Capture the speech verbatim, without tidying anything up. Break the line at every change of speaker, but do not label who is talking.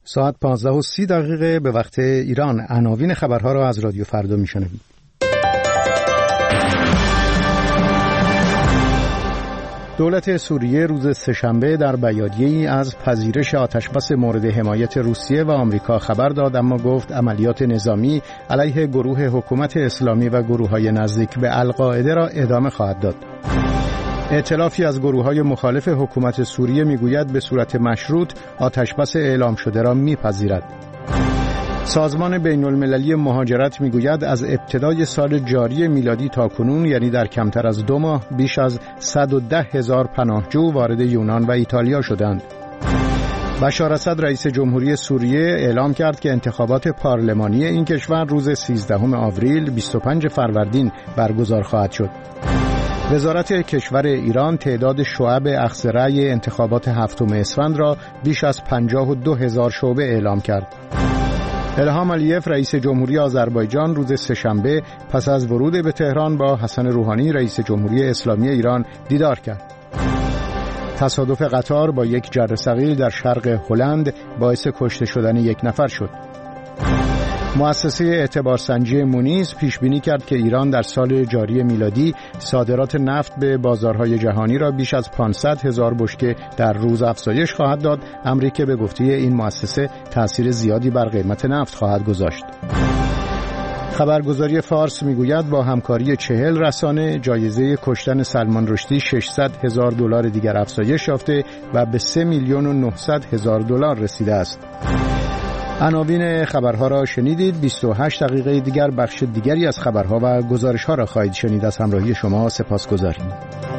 ساعت پانزده و سی دقیقه به وقت ایران. عناوین خبرها را از رادیو فردا میشنوید. دولت سوریه روز سه‌شنبه در بیانیه‌ای از پذیرش آتشبس مورد حمایت روسیه و آمریکا خبر داد، اما گفت عملیات نظامی علیه گروه حکومت اسلامی و گروه‌های نزدیک به القاعده را ادامه خواهد داد. ائتلافی از گروه‌های مخالف حکومت سوریه میگوید به صورت مشروط آتشبس اعلام شده را میپذیرد. سازمان بین المللی مهاجرت میگوید از ابتدای سال جاری میلادی تا کنون، یعنی در کمتر از دو ماه، بیش از صد و ده هزار پناهجو وارد یونان و ایتالیا شدند. بشار اسد رئیس جمهوری سوریه اعلام کرد که انتخابات پارلمانی این کشور روز سیزدهم آوریل بیست و پنجم فروردین برگزار خواهد شد. وزارت کشور ایران تعداد شعب اخذ رأی انتخابات هفتم اسفند را بیش از پنجاه و دو هزار شعبه اعلام کرد. الهام علیف رئیس جمهوری آذربایجان روز سه‌شنبه پس از ورود به تهران با حسن روحانی رئیس جمهوری اسلامی ایران دیدار کرد. تصادف قطار با یک جرثقیل در شرق هلند باعث کشته شدن یک نفر شد. مؤسسه اعتبارسنجی مونیز پیش بینی کرد که ایران در سال جاری میلادی صادرات نفت به بازارهای جهانی را بیش از پانصد هزار بشکه در روز افزایش خواهد داد، امری که به گفته این مؤسسه تأثیر زیادی بر قیمت نفت خواهد گذاشت. خبرگزاری فارس میگوید با همکاری چهل رسانه جایزه کشتن سلمان رشدی ششصد هزار دلار دیگر افزایش یافته و به سه میلیون و نهصد هزار دلار رسیده است. عناوین خبرها را شنیدید. بیست و هشت دقیقه دیگر بخش دیگری از خبرها و گزارش‌ها را خواهید شنید. از همراهی شما سپاسگزاریم.